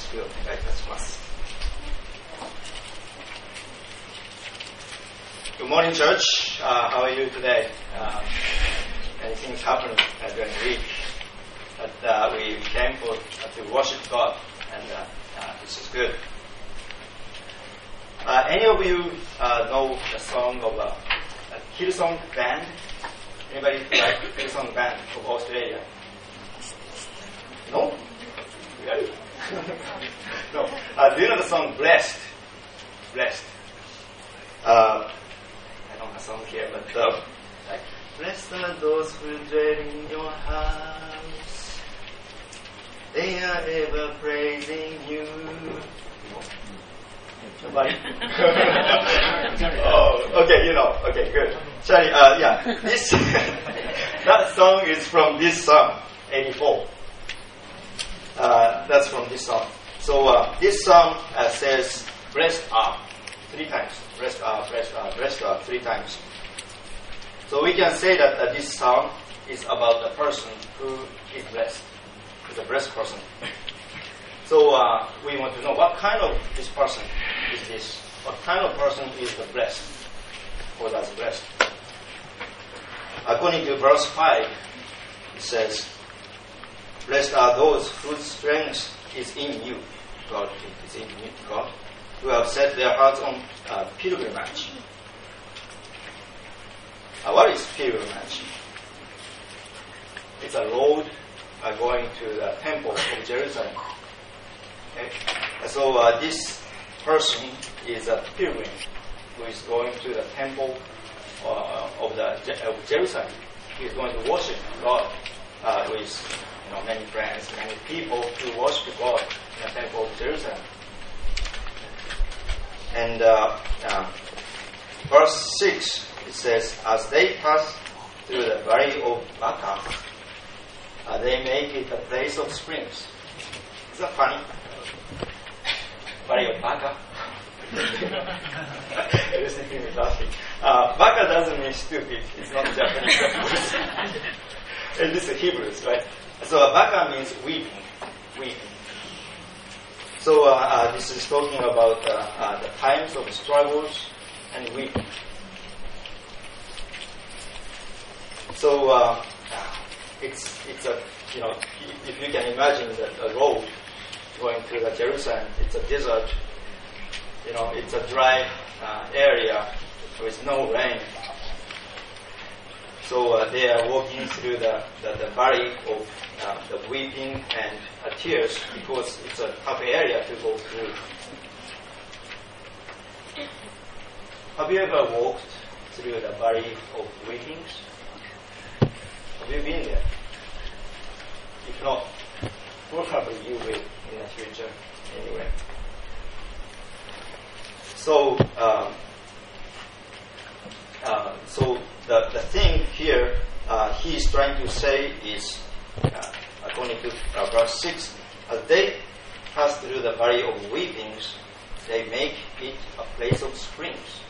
しくお願いいたします。Good morning, church. How are you today? Many things happened during the week, but we came to worship God, and this is good. Any of you know the song of Hillsong Band? Anybody like Hillsong Band of Australia? No? Really? No. Do you know the song Blessed? Blessed. I don't have a song here, but like, blessed are those who dwell in your house. They are ever praising you. Nobody? Oh, okay, you know. Okay, good. Charlie, this that song is from this song, 84. That's from this song. So this song says, blessed are, 3 times. Blessed are, blessed are, blessed are, 3 times. So we can say that this song is about a person who is blessed. Is a blessed person. So we want to know what kind of this person is this. What kind of person is the blessed, or that's blessed. According to verse 5, it says, blessed are those whose strength is in you, God is in you, God, who have set their hearts on pilgrimage. What is pilgrimage? It's a road going to the temple of Jerusalem. Okay? So this person is a pilgrim who is going to the temple of Jerusalem. He is going to worship God with many friends, many people who worship God in the temple of Jerusalem. And verse 6, it says, as they pass through the valley of Baca, they make it a place of springs. Is that funny? Valley of Baca? You're thinking me laughing. Baca doesn't mean stupid. It's not Japanese word. And this is Hebrews, right? So Baca means weeping. Weeping. So this is talking about the times of struggles and weeping. So it's a, if you can imagine the road going through the Jerusalem, it's a desert. It's a dry area with no rain. So they are walking through the valley of the weeping and tears, because it's a tough area to go through. Have you ever walked through the valley of weepings? Have you been there? If not, probably you will in the future anyway. So, the thing here he is trying to say is, according to verse 6, as they pass through the valley of weepings, they make it a place of springs.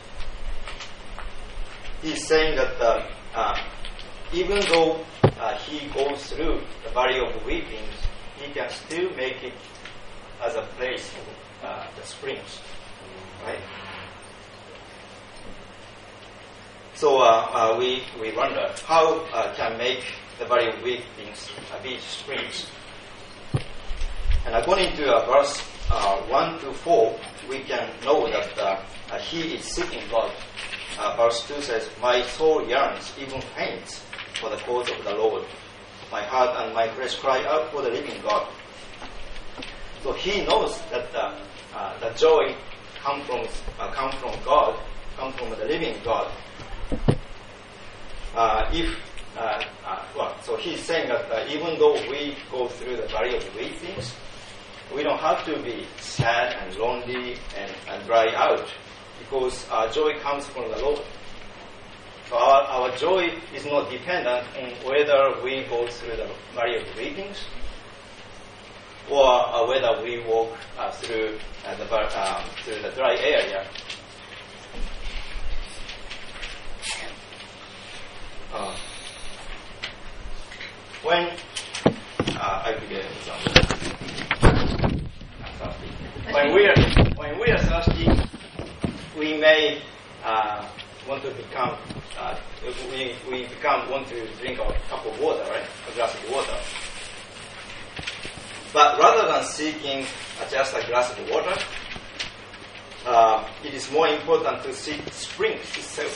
He is saying that even though he goes through the valley of weepings, he can still make it as a place of the springs. Right? So we wonder how can make the valley of weepings be springs. And according to verse 1 to 4, we can know that he is seeking God. Verse 2 says, my soul yearns, even faints, for the cause of the Lord. My heart and my flesh cry out for the living God. So he knows that the joy come from God, come from the living God. So he's saying that even though we go through the valley of weepings, we don't have to be sad and lonely and dry out, because our joy comes from the Lord. So our joy is not dependent on whether we go through the valley of weepings or whether we walk through the dry area. When I forget an example. when we are thirsty, we may want to become want to drink a cup of water, right? A glass of water. But rather than seeking just a glass of water, it is more important to seek springs itself.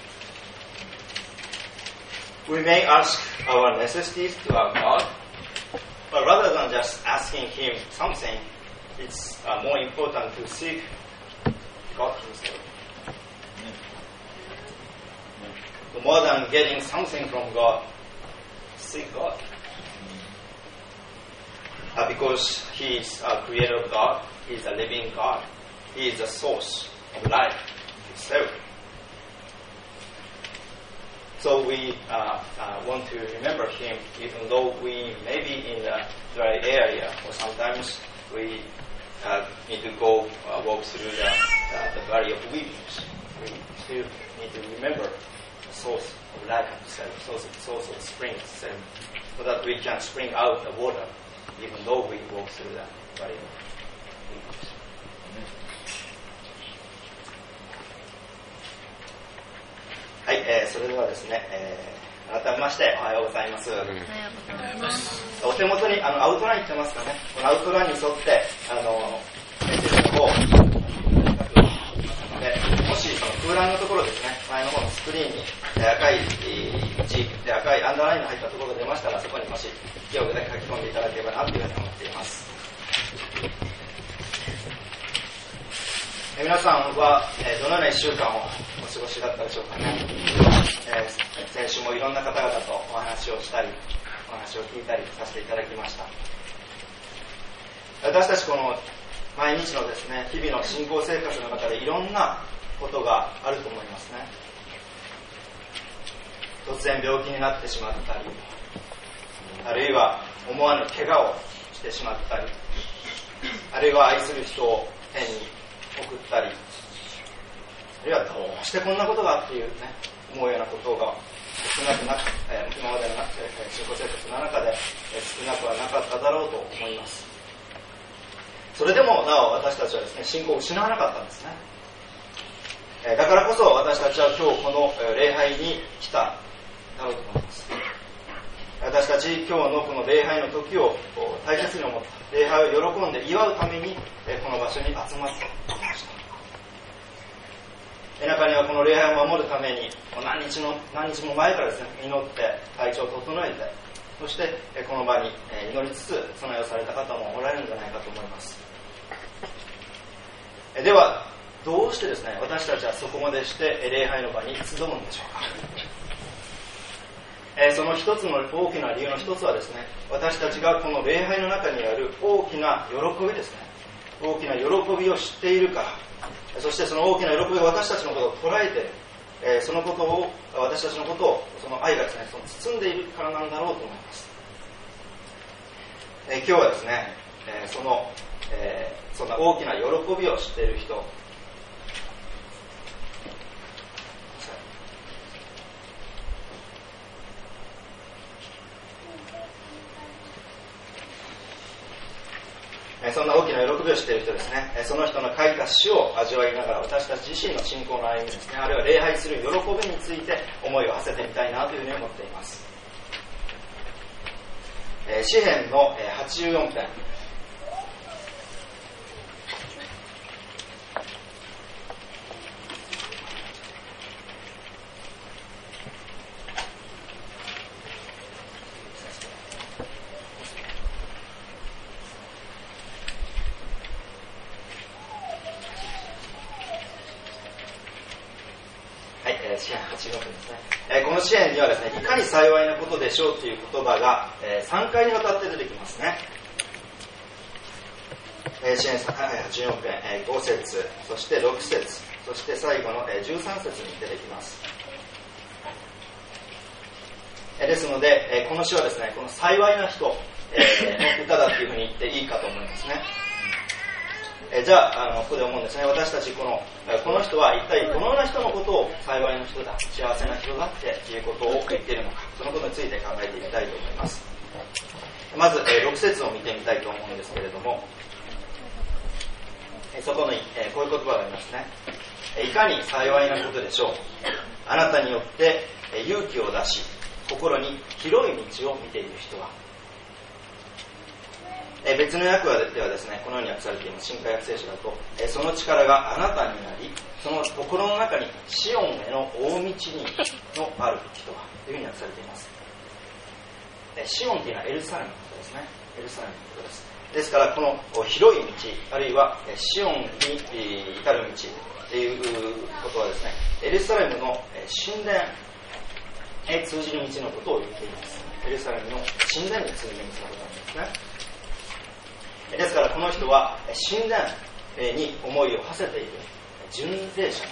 We may ask our necessities to our God, but rather than just asking Him something, it's more important to seek God Himself. More than getting something from God, seek God. Because He is a creator of God, He is a living God, He is the source of life itself. So we want to remember Him, even though we may be in a dry area, or sometimes we need to go walk through the valley of weepings. We still need to remember the source of life itself, source of spring itself, so that we can spring out the water, even though we walk through the valley of weepings.はい、それではですね、改めましておはようございます。お手元にアウトラインってますかね。このアウトラインに沿ってメッセージの方をもしその空欄のところですね、前の方のスクリーンに赤い字で赤いアンダーラインの入ったところが出ましたら、そこにもし記憶だけ書き込んでいただければなというふうに思っています。皆さんはどのような1週間をお過ごしだったでしょうかね。先週もいろんな方々とお話をしたり、お話を聞いたりさせていただきました。私たちこの毎日のですね、日々の信仰生活の中でいろんなことがあると思いますね。突然病気になってしまったり、あるいは思わぬ怪我をしてしまったり、あるいは愛する人を天に送ったり、あるいはどうしてこんなことがっていうね、思うようなことが少なくなく、今までの信仰生活の中で少なくはなかっただろうと思います。それでもなお私たちはですね、信仰を失わなかったんですね。だからこそ私たちは今日この礼拝に来ただろうと思います。私たち今日のこの礼拝の時を大切に思った、礼拝を喜んで祝うためにこの場所に集まっていました。中にはこの礼拝を守るために何日も前からですね、祈って体調を整えて、そしてこの場に祈りつつ備えをされた方もおられるんじゃないかと思います。ではどうしてですね、私たちはそこまでして礼拝の場に集うんでしょうか。その一つの大きな理由の一つはですね、私たちがこの礼拝の中にある大きな喜びですね、大きな喜びを知っているから、そしてその大きな喜びを私たちのことを捉えている、そのことを、私たちのことをその愛がですね、包んでいるからなんだろうと思います。今日はですね、そんな大きな喜びを知っている人、そんな大きな喜びを知っている人ですね、その人の書いた詩を味わいながら私たち自身の信仰の歩みですね、あるいは礼拝する喜びについて思いを馳せてみたいなというふうに思っています。詩編の84編、この詩篇にはですね、いかに幸いなことでしょうという言葉が3回にわたって出てきますね。詩篇84編5節、そして6節、そして最後の13節に出てきます。ですのでこの詩はですね、この幸いな人の歌だというふうに言っていいかと思いますね。じゃあここで思うんですね、私たちこの人は一体どのような人のことを幸いな人だ、幸せな人だっていうことを言っているのか、そのことについて考えてみたいと思います。まず6節を見てみたいと思うんですけれども、 そこに、こういう言葉がありますね。いかに幸いなことでしょう。あなたによって勇気を出し、心に広い道を見ている人は。別の訳ではですね、このように訳されています。新海訳聖書だと、その力があなたになり、その心の中にシオンへの大道にのある人はというふうに訳されています。シオンというのはエルサレムのことですね。エルサレムのことです。ですからこの広い道、あるいはシオンに至る道ということはですね、エルサレムの神殿へ通じる道のことを言っています。エルサレムの神殿に通じる道のことなんですね。ですからこの人は神殿に思いを馳せている巡礼者なん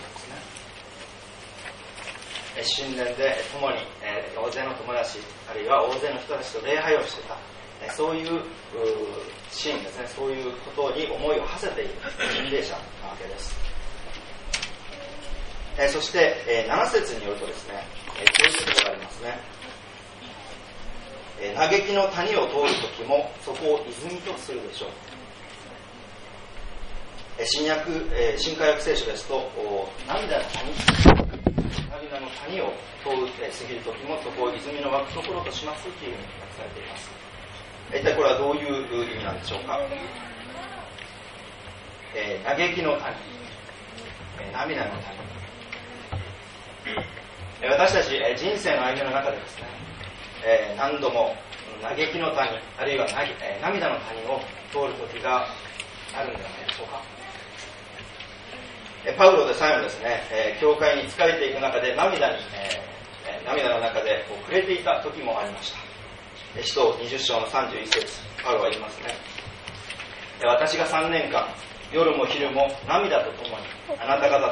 ですね。神殿で共に大勢の友達、あるいは大勢の人たちと礼拝をしていた、そういうシーンですね。そういうことに思いを馳せている巡礼者なわけです。そして7節によるとですね、こういうことがありますね。嘆きの谷を通るときもそこを泉とするでしょう。新海訳聖書ですと、涙の谷を通って過ぎるときもそこを泉の湧くところとしますというふうに訳されています。一体これはどういう意味なんでしょうか。嘆きの谷、涙の谷。私たち人生の歩みの中でですね、何度も嘆きの谷、あるいは涙の谷を通る時があるんではないでしょうか。パウロでさえもですね、教会に仕えていく中で涙の中で触れていた時もありました。使徒20章の31節、パウロは言いますね。私が3年間夜も昼も涙とともにあなた方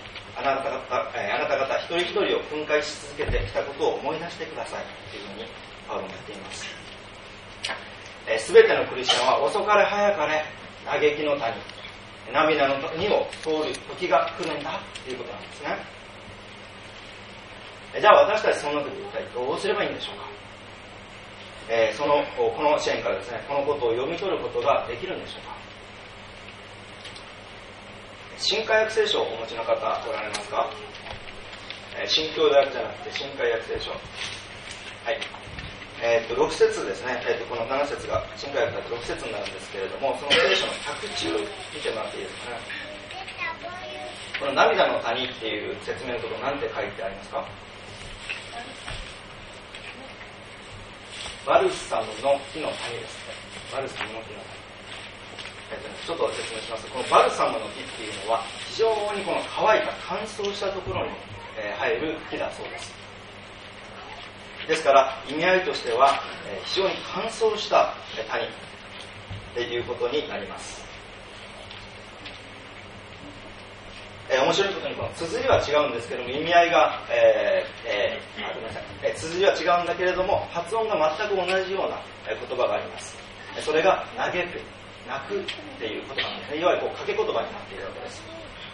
一人一人を訓戒し続けてきたことを思い出してくださいというふうにパウロも言っています。すべてのクリスチャンは遅かれ早かれ嘆きの谷、涙の谷を通る時が来るんだということなんですね。じゃあ私たちそんな時一体どうすればいいんでしょうか。この支援からですね、このことを読み取ることができるんでしょうか。新海訳聖書をお持ちの方おられますか。新共同訳じゃなくて新海訳聖書。はい。6節ですね。この7節が新海訳だと6節になるんですけれども、その聖書の100中見てもらっていいですかね。この涙の谷っていう説明のところ何て書いてありますか。バルサムの木の谷ですね。バルサムの木の谷。ちょっと説明します。このバルサムの木っていうのは非常にこの乾いた乾燥したところに生える木だそうです。ですから意味合いとしては非常に乾燥した谷ということになります。面白いことにこの綴りは違うんですけども、意味合いが、ごめんなさい、綴りは違うんだけれども発音が全く同じような言葉があります。それが嘆く、泣くっていうことなんですね。いわゆる掛け言葉になっているわけです。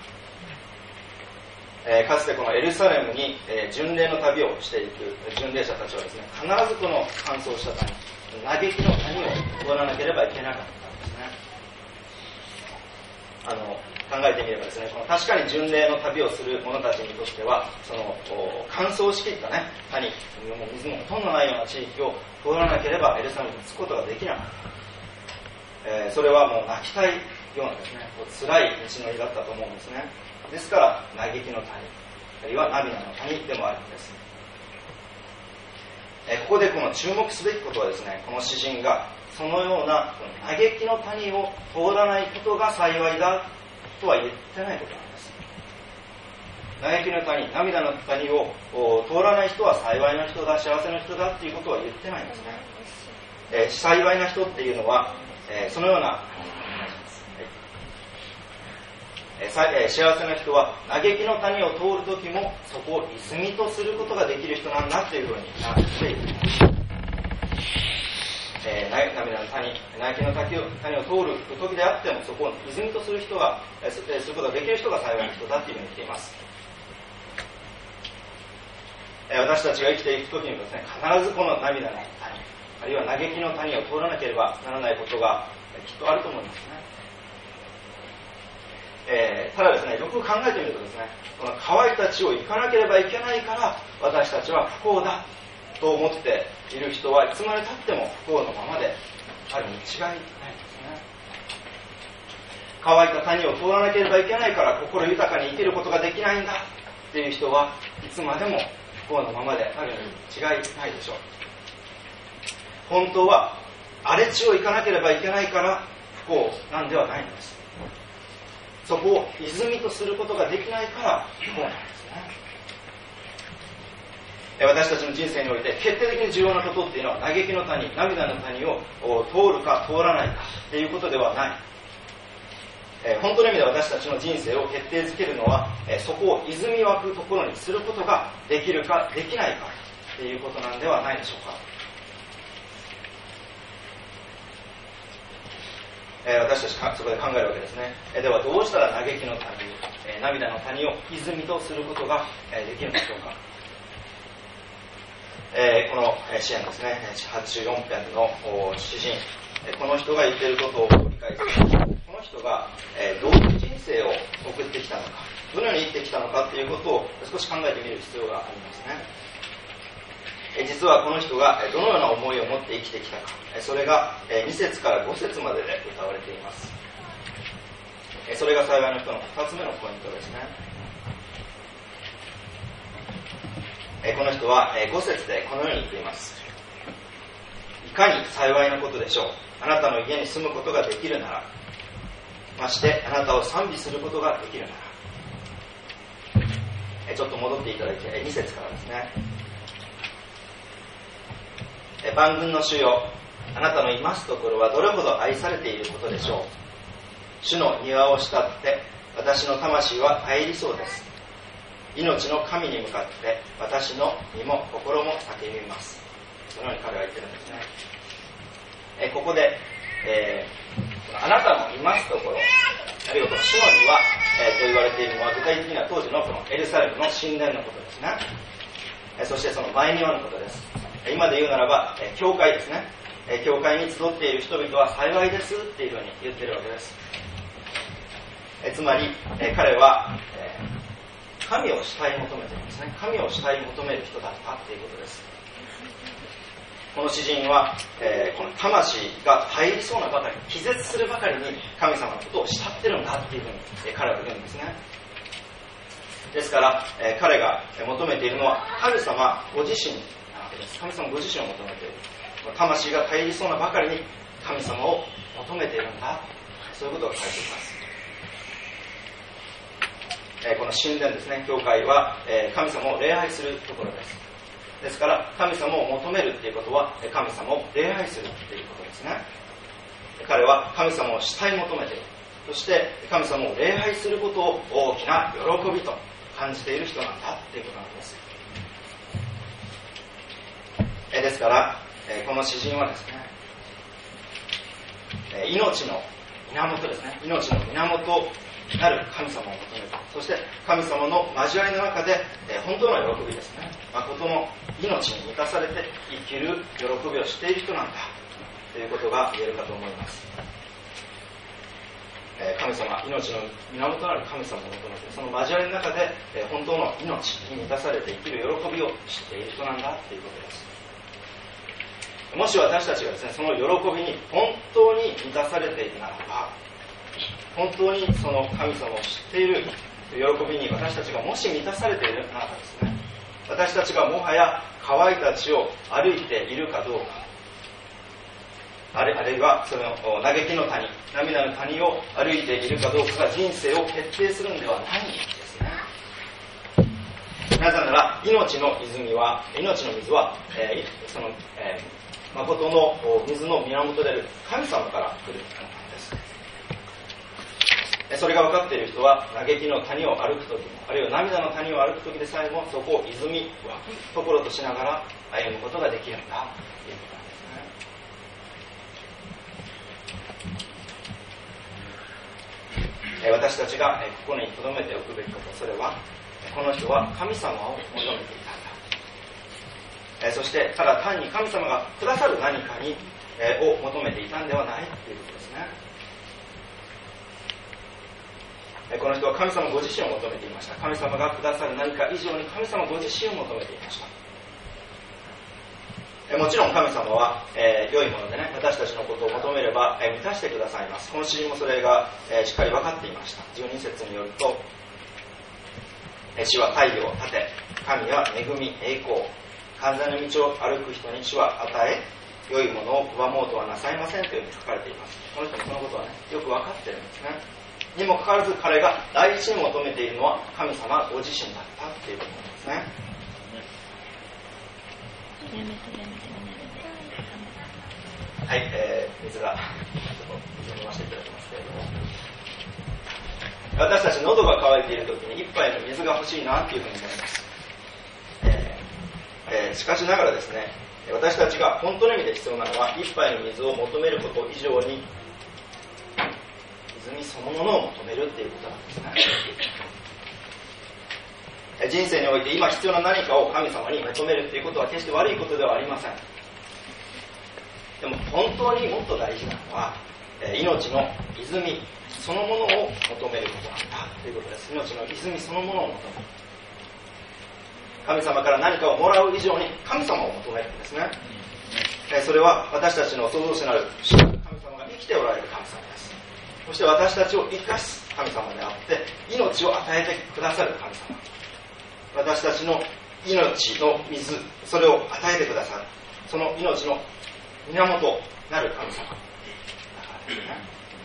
かつてこのエルサレムに巡礼の旅をしていく巡礼者たちはですね、必ずこの乾燥した谷、嘆きの谷を通らなければいけなかったんですね。考えてみればですね、確かに巡礼の旅をする者たちにとってはその乾燥しきったね谷、もう水もほとんどないような地域を通らなければエルサレムに着くことができなかった。それはもう泣きたいようなですね、辛い道のりだったと思うんですね。ですから嘆きの谷、あるいは涙の谷でもあるんです。ここでこの注目すべきことはですね、この詩人がそのような嘆きの谷を通らないことが幸いだとは言ってないことなんです。嘆きの谷、涙の谷を通らない人は幸いな人だ、幸せな人だっていうことは言ってないんですね。幸いな人っていうのはそのような幸せな人は嘆きの谷を通るときもそこを泉とすることができる人なんだというふうになっている。涙の谷、嘆きの谷を通るときであってもそこを泉とする人がすることができる人が幸いな人だというふうに言っています。私たちが生きていくときにですね、必ずこの涙の谷、あるいは嘆きの谷を通らなければならないことがきっとあると思いますね。 ただですね、よく考えてみるとですね、この乾いた地を行かなければいけないから私たちは不幸だと思っている人はいつまで経っても不幸のままであるに違いないんですね。乾いた谷を通らなければいけないから心豊かに生きることができないんだっていう人はいつまでも不幸のままであるに違いないでしょう。本当は荒れ地を行かなければいけないから不幸なんではないのです。そこを泉とすることができないから不幸なんですね。私たちの人生において決定的に重要なことっていうのは、嘆きの谷、涙の谷を通るか通らないかっていうことではない。本当の意味で私たちの人生を決定づけるのは、そこを泉湧くところにすることができるかできないかっていうことなんではないでしょうか。私たちそこで考えるわけですね。ではどうしたら嘆きの谷、涙の谷を泉とすることができるんでしょうか。この詩篇ですね、84編の詩人、この人が言っていることを理解すると、この人がどういう人生を送ってきたのか、どのように生きてきたのかということを少し考えてみる必要がありますね。実はこの人がどのような思いを持って生きてきたか、それが2節から5節までで歌われています。それが幸いの人の2つ目のポイントですね。この人は5節でこのように言っています。いかに幸いなことでしょう。あなたの家に住むことができるなら、ましてあなたを賛美することができるなら。ちょっと戻っていただいて2節からですね。万軍の主よ、あなたのいますところはどれほど愛されていることでしょう。主の庭を慕って私の魂は帰りそうです。命の神に向かって私の身も心も叫びます。そのように彼は言ってるんですね。ここで、あなたのいますところ、あるいはこの主の庭、と言われているのは具体的には当時のこのエルサレムの神殿のことですね。そしてその前庭のことです。今で言うならば教会ですね。教会に集っている人々は幸いですっていうふうに言ってるわけです。つまり彼は神を慕い求めているんですね。神を慕い求める人だったということです。この詩人は、この魂が入りそうなばかり、気絶するばかりに神様のことを慕ってるんだっていうふうに、彼は言うんですね。ですから、彼が求めているのは神様ご自身なわけです。神様ご自身を求めている。魂が入りそうなばかりに神様を求めているんだ。そういうことが書いています。この神殿ですね、教会は神様を礼拝するところです。ですから神様を求めるということは神様を礼拝するということですね。彼は神様を慕い求めている。そして神様を礼拝することを大きな喜びと感じている人なんだということなんです。ですからこの詩人はですね、命の源ですね、命の源なる神様を求める。そして神様の交わりの中で本当の喜びですね、誠の命に満たされて生きる喜びをしている人なんだということが言えるかと思います。神様、命の源なる神様を求めて、その交わりの中で本当の命に満たされて生きる喜びを知っている人なんだということです。もし私たちがですね、その喜びに本当に満たされているならば、本当にその神様を知っている喜びに私たちがもし満たされているならばですね、私たちがもはや乾いた地を歩いているかどうか、あるいはその嘆きの谷、涙の谷を歩いているかどうかが人生を決定するんではないんですね。なぜなら命の水は、その、誠の水の源である神様から来るものなんです。それが分かっている人は嘆きの谷を歩くときも、あるいは涙の谷を歩くときでさえも、そこを泉湧くところとしながら歩むことができるんだということなんですね。私たちが心に留めておくべきこと、それはこの人は神様を求めていたんだ。そしてただ単に神様がくださる何かにを求めていたんではないということですね。 この人は神様ご自身を求めていました。神様がくださる何か以上に神様ご自身を求めていました。もちろん神様は、良いものでね、私たちのことを求めれば、満たしてくださいます。この詩人もそれが、しっかり分かっていました。12節によると、主は太陽を立て、神は恵み、栄光、完全な道を歩く人に主は与え、良いものを拒もうとはなさいませんというふうに書かれています。この人もそのことはね、よく分かっているんですね。にもかかわらず彼が第一に求めているのは神様ご自身だったということなんですね。はい、水がちょっと水を飲ませていただきますけれども、私たち喉が渇いているときに一杯の水が欲しいなというふうに思います。しかしながらですね、私たちが本当の意味で必要なのは一杯の水を求めること以上に泉そのものを求めるっていうことなんですね。人生において今必要な何かを神様に求めるっていうことは決して悪いことではありません。でも本当にもっと大事なのは命の泉そのものを求めることなんだということです。命の泉そのものを求める。神様から何かをもらう以上に神様を求めるんですね。それは私たちの創造主なる主なる神様が生きておられる神様です。そして私たちを生かす神様であって命を与えてくださる神様、私たちの命の水それを与えてくださるその命の源なる神様だからですね。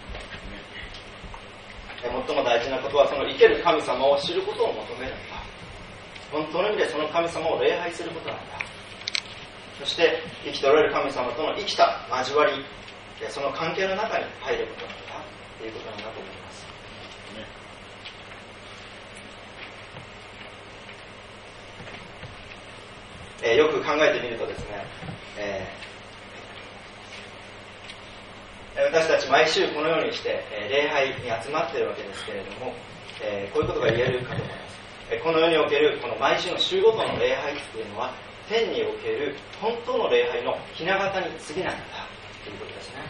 最も大事なことはその生ける神様を知ることを求めるんだ。本当の意味でその神様を礼拝することなんだ。そして生きておられる神様との生きた交わりその関係の中に入ることなんだということなんだと思います、よく考えてみるとですね、私たち毎週このようにして、礼拝に集まっているわけですけれども、こういうことが言えるかと思います。この世におけるこの毎週の週ごとの礼拝というのは天における本当の礼拝のひな形に過ぎないんだということですね。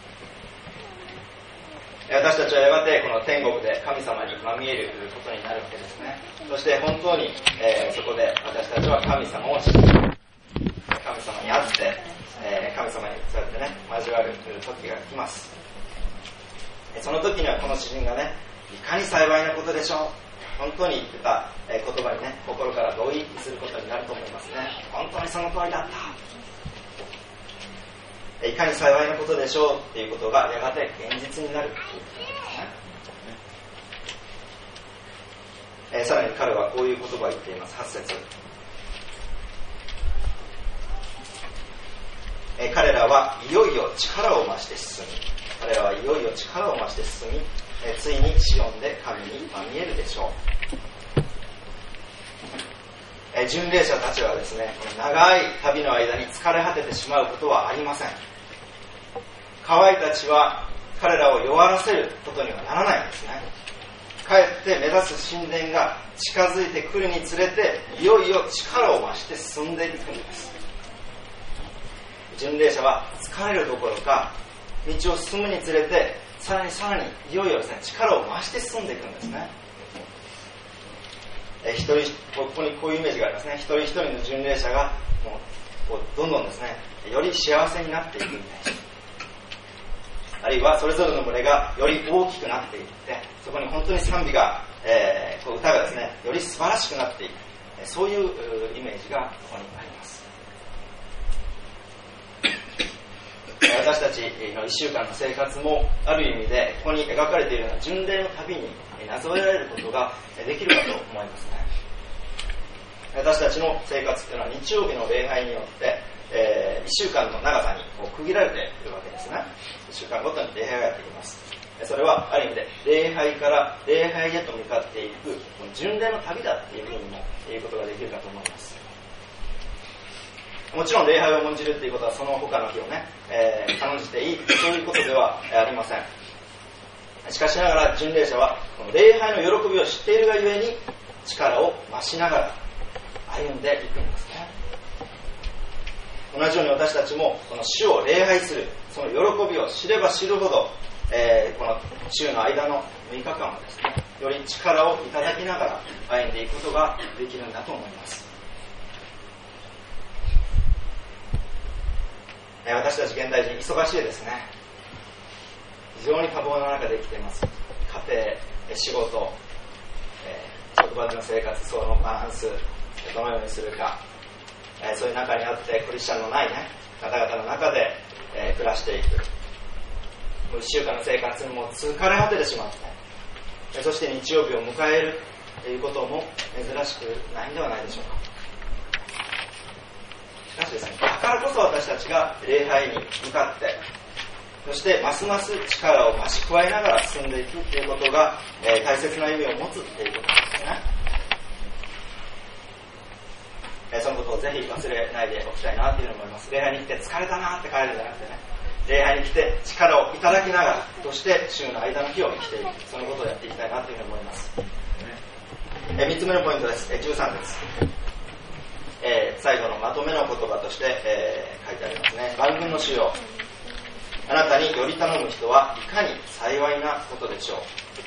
私たちはやがてこの天国で神様にまみえることになるわけですね。そして本当に、そこで私たちは神様を知って神様に会って、神様にそうやってね交わる時が来ます。その時にはこの詩人がねいかに幸いなことでしょう本当に言ってた言葉にね心から同意することになると思いますね。本当にその通りだったいかに幸いなことでしょうっていうことがやがて現実になるということですね。さらに彼はこういう言葉を言っています。8節、彼らはいよいよ力を増して進みついにシオンで神にまみえるでしょう。巡礼者たちはですねこの長い旅の間に疲れ果ててしまうことはありません。乾いた地は彼らを弱らせることにはならないんですね。かえって目指す神殿が近づいてくるにつれていよいよ力を増して進んでいくんです。巡礼者は疲れるどころか道を進むにつれてさらにいよいよですね力を増して進んでいくんですね。ここにこういうイメージがありますね。一人一人の巡礼者がもうどんどんですねより幸せになっていくみたいな、あるいはそれぞれの群れがより大きくなっていってそこに本当に賛美が、歌がですねより素晴らしくなっていく、そういうイメージがここにあります。私たちの1週間の生活もある意味でここに描かれているような巡礼の旅になぞらえることができるかと思いますね。私たちの生活というのは日曜日の礼拝によって1週間の長さに区切られているわけですね。1週間ごとに礼拝がやってきます。それはある意味で礼拝から礼拝へと向かっていく巡礼の旅だっていうふうにも言うことができるかと思います。もちろん礼拝を重んじるということはその他の日をね、頼んじていいそういうことではありません。しかしながら巡礼者はこの礼拝の喜びを知っているがゆえに力を増しながら歩んでいくんですね。同じように私たちもこの主を礼拝するその喜びを知れば知るほど、この週の間の6日間はですねより力をいただきながら歩んでいくことができるんだと思います。私たち現代人忙しいですね。非常に多忙な中で生きています。家庭、仕事、職場での生活、そのバランスどのようにするか、そういう中にあってクリスチャンのない、方々の中で、暮らしていく。もう1週間の生活にも疲れ果ててしまって、そして日曜日を迎えるということも珍しくないんではないでしょうか。しかしですね、だからこそ私たちが礼拝に向かって、そしてますます力を増し加えながら進んでいくということが、大切な意味を持つということですね。そのことをぜひ忘れないでおきたいなというふうに思います。礼拝に来て疲れたなって帰るんじゃなくてね、礼拝に来て力をいただきながら、そして週の間の日を生きていく、そのことをやっていきたいなというふうに思います。3つ目のポイントです。13節。最後のまとめの言葉として、書いてありますね。万軍の主よ、あなたにより頼む人はいかに幸いなことでしょ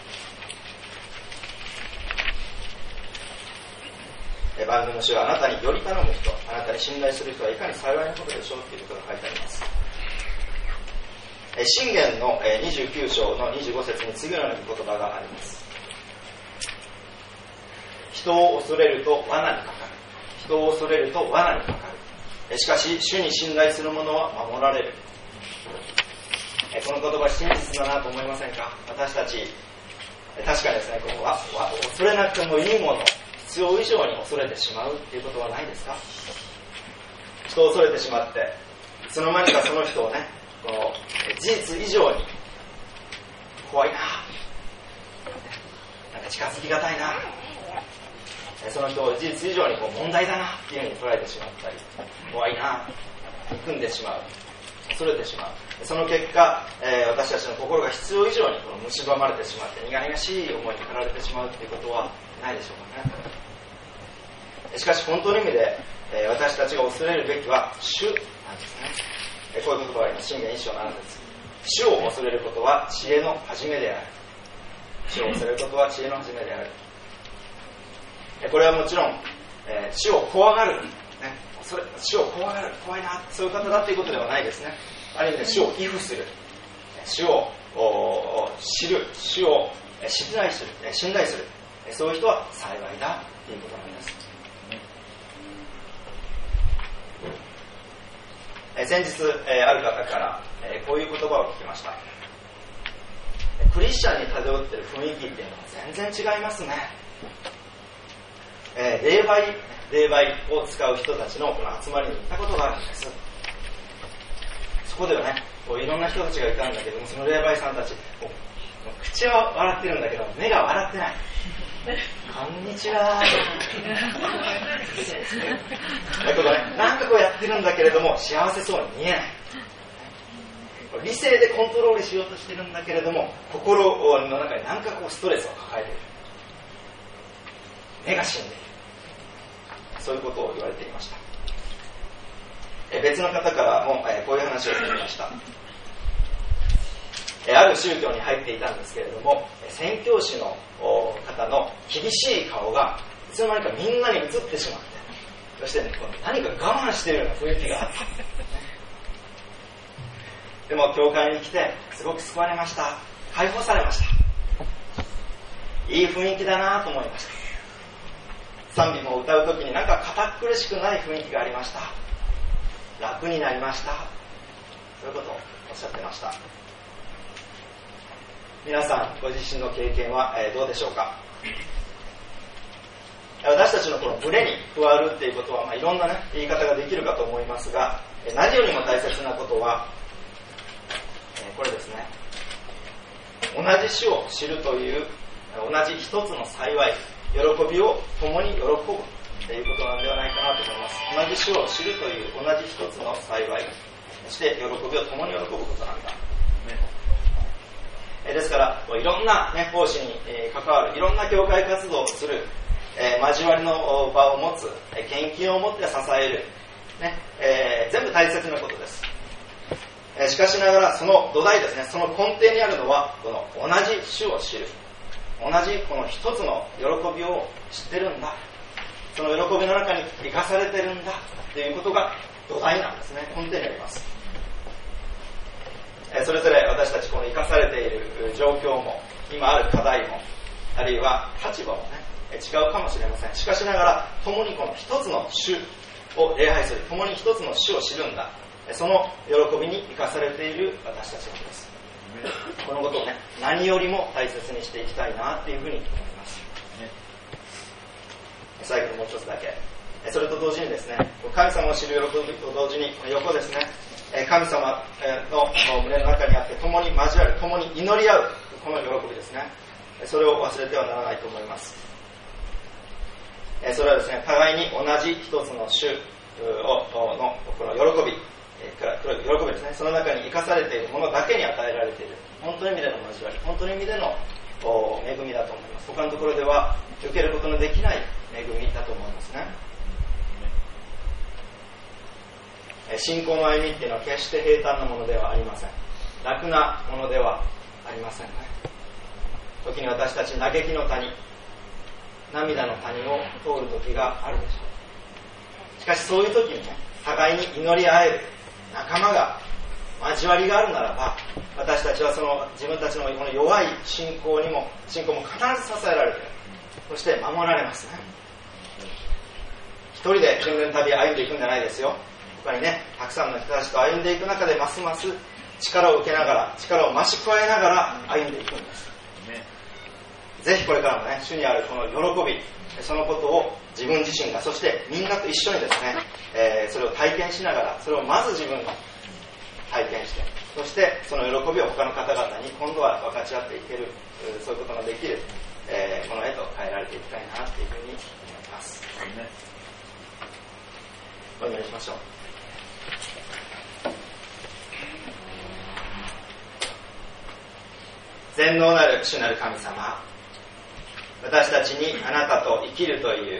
う。万軍の主よ、あなたにより頼む人、あなたに信頼する人はいかに幸いなことでしょうということが書いてあります。箴言の29章の25節に次のような言葉があります。人を恐れると罠にかかる。人を恐れると罠にかかる。しかし主に信頼する者は守られる。この言葉真実だなと思いませんか。私たち確かにですね、恐れなくてもいいもの、必要以上に恐れてしまうということはないですか。人を恐れてしまって、いつの間にかその人をね、この事実以上に怖いな、なんか近づきがたいな、その人を事実以上に問題だなっていうふうに捉えてしまったり、怖いな、憎んでしまう、恐れてしまう。その結果、私たちの心が必要以上に蝕まれてしまって苦々しい思いに駆られてしまうということはないでしょうかね。しかし本当の意味で、私たちが恐れるべきは主なんですね。こういう言葉があります。箴言1章7節。主を恐れることは知恵の始めである。主を恐れることは知恵の始めである。これはもちろん、主を怖がる、主を怖がる、怖いな、そういう方だということではないですね。ある意味で主を畏怖する、主を知る、主を信頼する、そういう人は幸いだということなんです。先日、ある方から、こういう言葉を聞きました。クリスチャンに漂っている雰囲気っていうのは全然違いますね。霊媒を使う人たちのこの集まりに行ったことがあるんです。そこではね、いろんな人たちがいたんだけども、その霊媒さんたち、口は笑ってるんだけど目が笑ってない。こんにちはなんかやってるんだけれども幸せそうに見えない。理性でコントロールしようとしてるんだけれども心の中に何かストレスを抱えている。目が死んでいる。そういうことを言われていました。別の方からもこういう話を聞きました。ある宗教に入っていたんですけれども、宣教師の方の厳しい顔がいつの間にかみんなに映ってしまって、そして、何か我慢しているような雰囲気があった。でも教会に来てすごく救われました。解放されました。いい雰囲気だなと思いました。賛美も歌うときになんか堅苦しくない雰囲気がありました。楽になりました。そういうことをおっしゃってました。皆さんご自身の経験はどうでしょうか。私たちのこの群れに加わるっていうことは、いろんな、言い方ができるかと思いますが、何よりも大切なことはこれですね。同じ主を知るという同じ一つの幸い、喜びを共に喜ぶということなんではないかなと思います。同じ主を知るという同じ一つの幸い、そして喜びを共に喜ぶことなんだ。ですからいろんな、奉仕に関わるいろんな教会活動をする、交わりの場を持つ、献金を持って支える、全部大切なことです。しかしながらその土台ですね、その根底にあるのはこの同じ主を知る、 同じこの一つの喜びを知ってるんだ、その喜びの中に生かされてるんだということが土台なんですね、根底にあります。それぞれ私たちこの生かされている状況も、今ある課題も、あるいは立場もね、違うかもしれません。しかしながら共にこの一つの主を礼拝する、共に一つの主を知るんだ、その喜びに生かされている私たちなんです。このことをね、何よりも大切にしていきたいなっていうふうに思います。最後にもう一つだけ、それと同時にですね、神様を知る喜びと同時に横ですね、神様の胸の中にあって共に交わる、共に祈り合う、この喜びですね、それを忘れてはならないと思います。それはですね、互いに同じ一つの主のこの喜びですね、その中に生かされているものだけに与えられている、本当の意味での交わり、本当の意味での恵みだと思います。他のところでは受けることのできない恵みだと思いますね。信仰の歩みっていうのは決して平坦なものではありません。楽なものではありませんね。時に私たち嘆きの谷、涙の谷を通る時があるでしょう。しかしそういう時にね、互いに祈り合える仲間が、交わりがあるならば、私たちはその自分たちのこの弱い信仰も必ず支えられている、そして守られますね。一人で巡礼の旅を歩んでいくんじゃないですよ。他にね、たくさんの人たちと歩んでいく中で、ますます力を受けながら、力を増し加えながら歩んでいくんです。ぜひこれからもね、主にあるこの喜び、そのことを自分自身が、そしてみんなと一緒にですね、それを体験しながら、それをまず自分が体験して、そしてその喜びを他の方々に今度は分かち合っていける、そういうことができるものへと変えられていきたいなというふうに思います。お願いしましょう。全能なる主なる神様、私たちにあなたと生きるという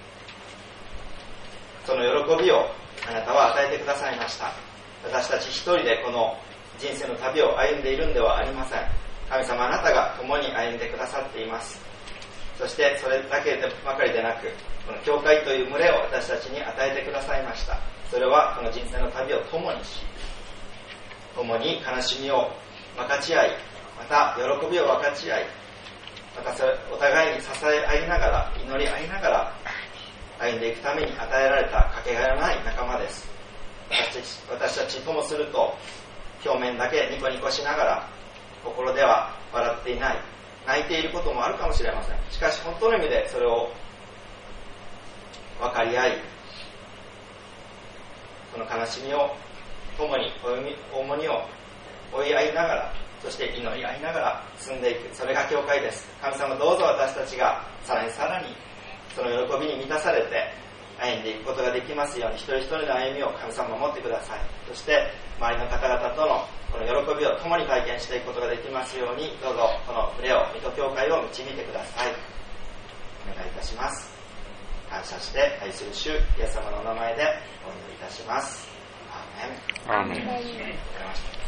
その喜びをあなたは与えてくださいました。私たち一人でこの人生の旅を歩んでいるんではありません。神様、あなたが共に歩んでくださっています。そしてそれだけでばかりでなく、この教会という群れを私たちに与えてくださいました。それはこの人生の旅を共にし、共に悲しみを分かち合い、また喜びを分かち合い、またお互いに支え合いながら、祈り合いながら歩んでいくために与えられたかけがえのない仲間です。私たちともすると、表面だけニコニコしながら、心では笑っていない、泣いていることもあるかもしれません。しかし本当の意味でそれを分かり合い、その悲しみを共に重荷を追い合いながら、そして祈り合いながら進んでいく、それが教会です。神様、どうぞ私たちがさらにさらにその喜びに満たされて歩んでいくことができますように、一人一人の歩みを神様守ってください。そして周りの方々とのこの喜びを共に体験していくことができますように、どうぞこの群れを、水戸教会を導いてください。お願いいたします。感謝して愛する主イエス様のお名前でお祈りいたします。アーメン。